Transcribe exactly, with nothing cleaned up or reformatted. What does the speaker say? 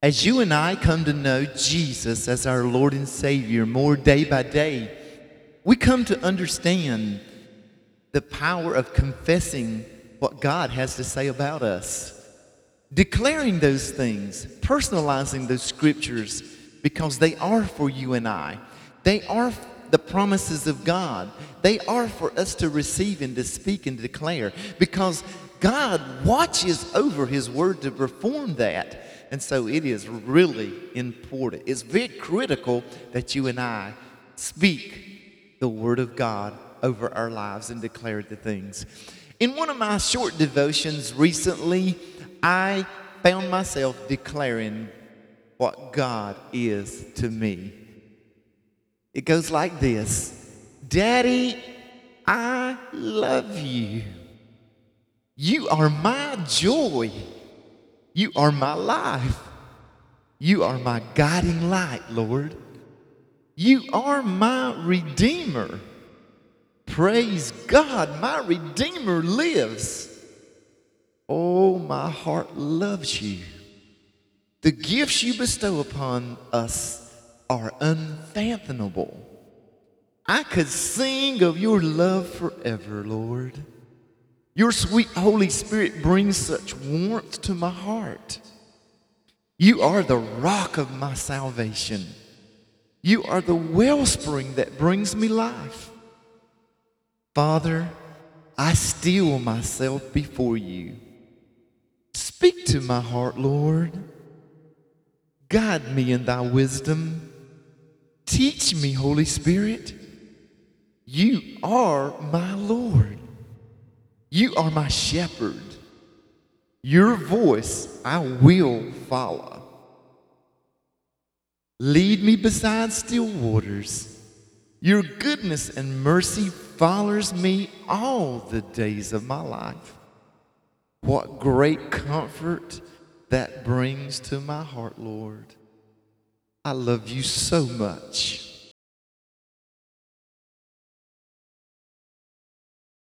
As you and I come to know Jesus as our Lord and Savior more day by day, we come to understand the power of confessing what God has to say about us, declaring those things, personalizing those scriptures, because they are for you and I. They are the promises of God. They are for us to receive and to speak and declare, because God watches over His word to perform that. And so it is really important. It's very critical that you and I speak the word of God over our lives and declare the things. In one of my short devotions recently, I found myself declaring what God is to me. It goes like this: Daddy, I love you. You are my joy. You are my life. You are my guiding light, Lord. You are my Redeemer. Praise God, my Redeemer lives. Oh, my heart loves you. The gifts you bestow upon us are unfathomable. I could sing of your love forever, Lord. Your sweet Holy Spirit brings such warmth to my heart. You are the rock of my salvation. You are the wellspring that brings me life. Father, I still myself before you. Speak to my heart, Lord. Guide me in thy wisdom. Teach me, Holy Spirit. You are my Lord. You are my shepherd. Your voice I will follow. Lead me beside still waters. Your goodness and mercy follows me all the days of my life. What great comfort that brings to my heart, Lord. I love you so much.